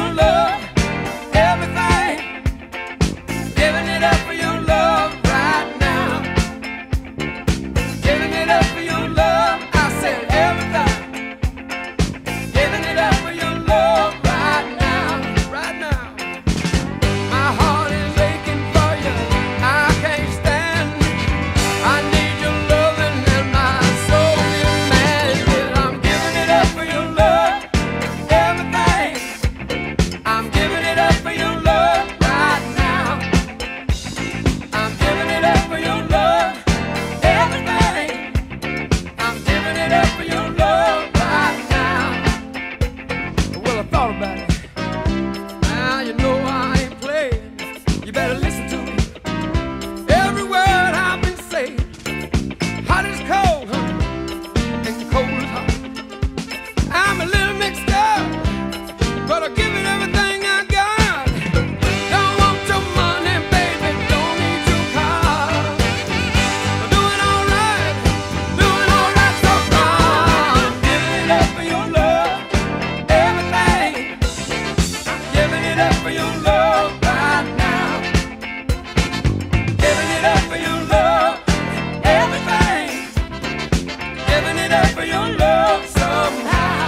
your love, everything. Giving it up for your love right now. Giving it up for your love, I said everything. Giving it up for your love right now, right now. My heart is aching for you, I can't stand it. I need your loving and my soul is mad. I'm giving it up for your love, everything. I'm giving it up for your love right now. I'm giving it up for your love, everything. I'm giving it up for your love right now. Well, I thought about it. Now you know I ain't playing. You better listen to me. Every word I've been saying. Hot is cold, honey, and cold is hot. I'm a little mixed up, but I give it everything I got. Don't want your money, baby, don't need your car. I'm doing all right so far. I'm giving it up for your love, everything. I'm giving it up for your love right now. Giving it up for your love, everything. Giving it up for your love somehow.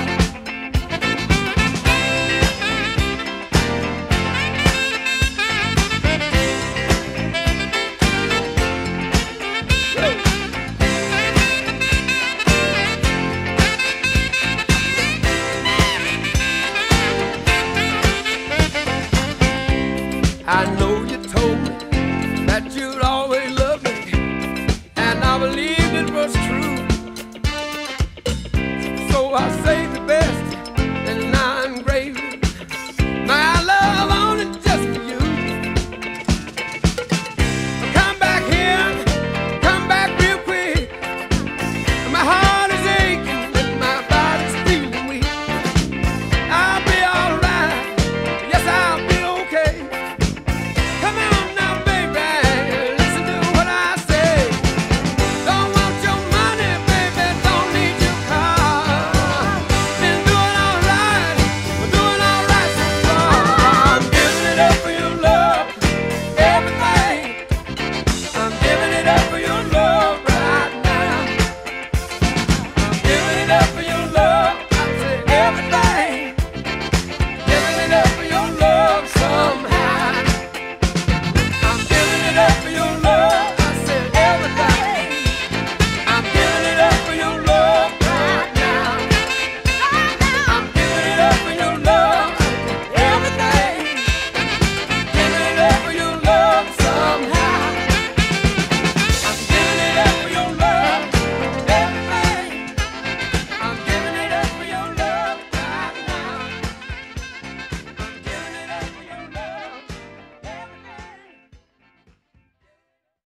I know you told me that you'd always love me, and I believed it was true. So I say